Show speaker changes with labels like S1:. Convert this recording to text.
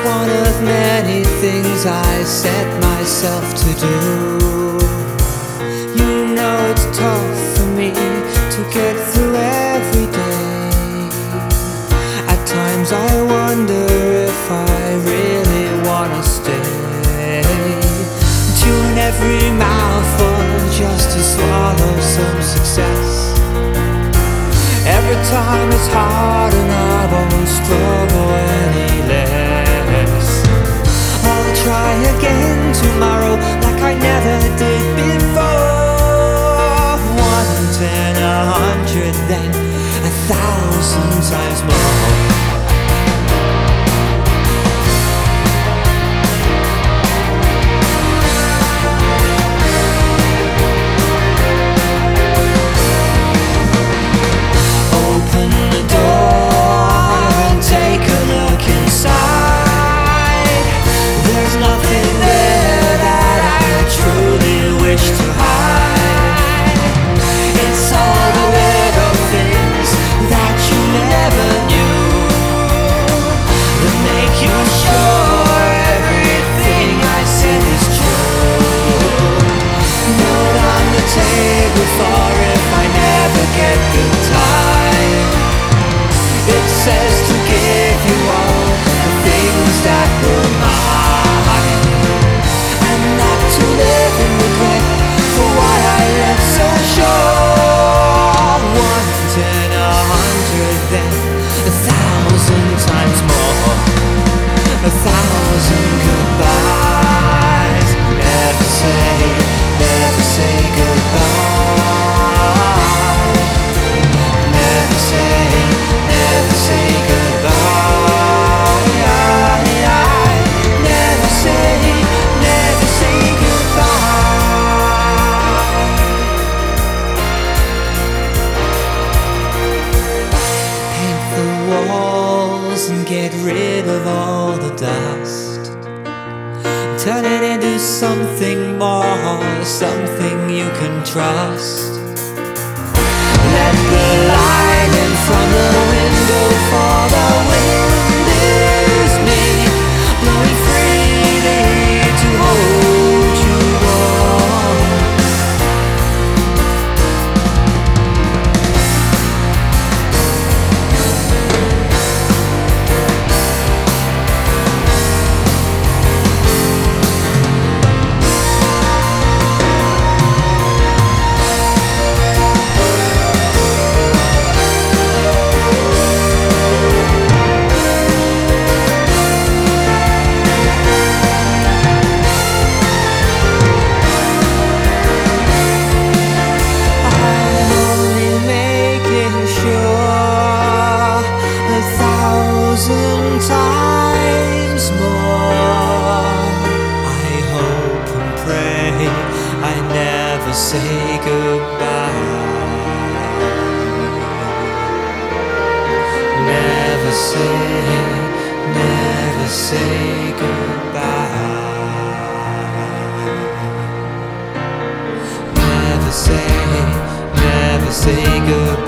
S1: one of many things I set myself to do. You know it's tough for me to get through every day. At times I wonder if I really wanna stay. Tune every mouthful just to swallow some success. Every time it's hard and I won't struggle any less. I'll try again tomorrow like I never did before. 1, 10, 100, then 1,000 times more. For if I never get the time, it says to give you all the things that were mine, and not to live in regret for what I left so short. 1, 10, 100, then 1,000 times more. 1,000 goodbyes. Never say goodbye. And get rid of all the dust. Turn it into something more, something you can trust. Let the light in from the window, for the wind is me, blowing freely to hold you warm. Times more. I hope and pray I never say goodbye. Never say goodbye. Never say goodbye.